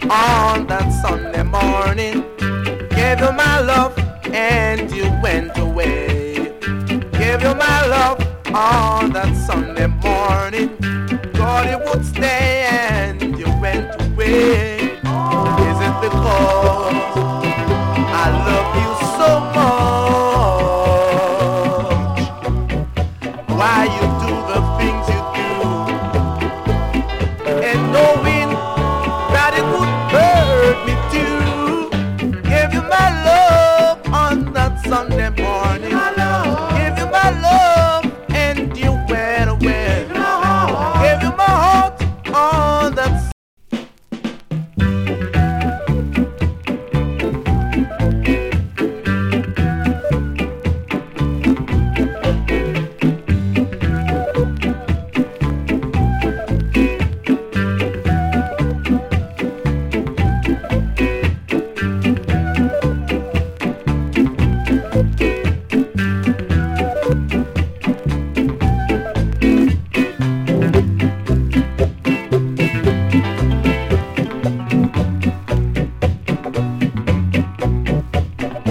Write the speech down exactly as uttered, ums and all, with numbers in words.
on that Sunday morning. Gave you my love and you went away. Gave you my love on that